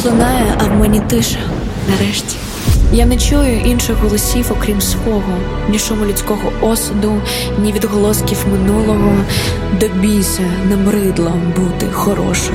Світ лунає, а в мені тиша. Нарешті я не чую інших голосів, окрім свого. Ні шуму людського осуду, ні відголосків минулого. До біса набридло бути хорошою.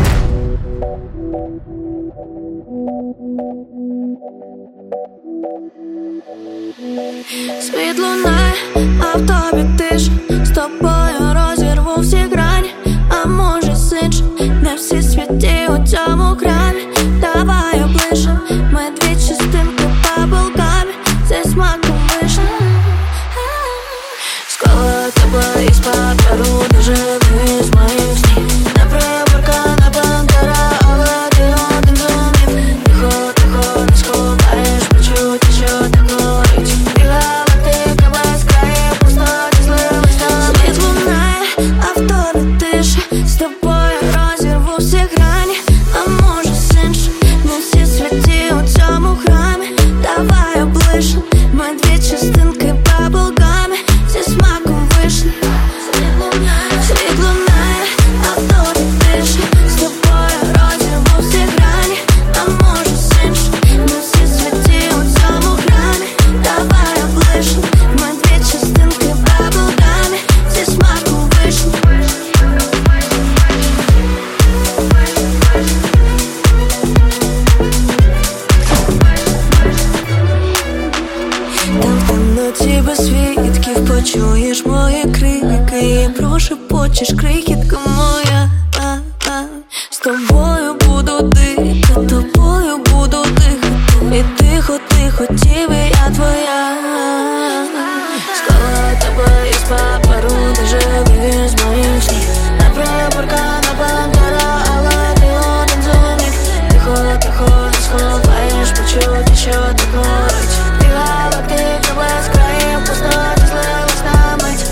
Світ лунає, а в тобі тиша. З тобою розірву всі грані. А може сич, не всі святі у цьому храмі. Давай оближе, ми дві частинки баблгамі. Зі смаком вишні. Склала тебе із паперу, де живи з моїх снів. Не приборка, не бандера, але ти один зумів. Тихо, тихо, не сховаєш почуття, що так горить. І галактика без країв, пустоті злились на світ лунає, а в тобі тиша. З тобою розірву всі грані. А може синш, не всі святі у цьому храмі. Давай облиш, ми дві частинки баблгамі. Зі смаком вишні. Світ лунає, а в тобі тиша. З тобою розірву всі грані. А може синш, не всі святі у цьому храмі. Давай облиш, ми дві частинки баблгамі. Зі смаком вишні. Там в темноті без свідків почуєш мої крики і прошепочеш, крихітка моя. З тобою буду дихати, тобою буду дихати. І тихо, тихо, тіві я твоя. Склала тебе із паперу, де живи з моїх снів. Не приборка, не бандера, але ти один зумів. Тихо, тихо, не сховаєш почуття, що так горить. І галактика без країв, пустоті злились на мить.